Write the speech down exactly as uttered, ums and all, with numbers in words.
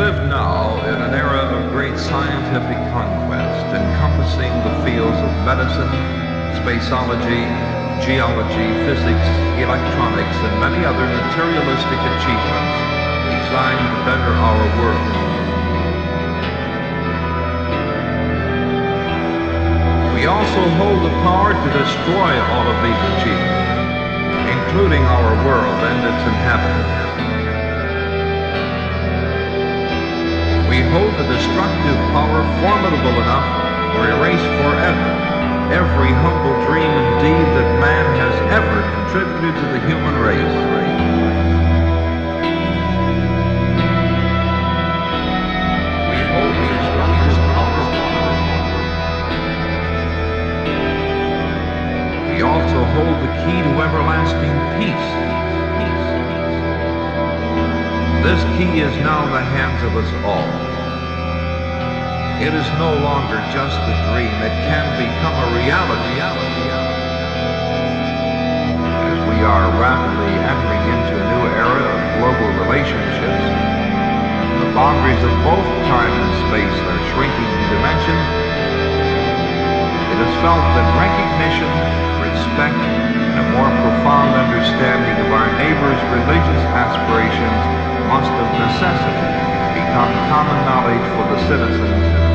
live now in an era of great scientific conquest, encompassing the fields of medicine, spaceology, geology, physics, electronics, and many other materialistic achievements designed to better our world. We also hold the power to destroy all of these achievements, including our world and its inhabitants. We hold the destructive power formidable enough to erase forever every humble dream and deed that man has ever contributed to the human race. We hold the destructive power. We also hold the key to everlasting peace. This key is now in the hands of us all. It is no longer just a dream. It can become a reality. As we are rapidly entering into a new era of global relationships, the boundaries of both time and space are shrinking in dimension. It is felt that recognition, respect, and a more profound understanding of our neighbors' religious aspirations must of necessity become common knowledge for the citizens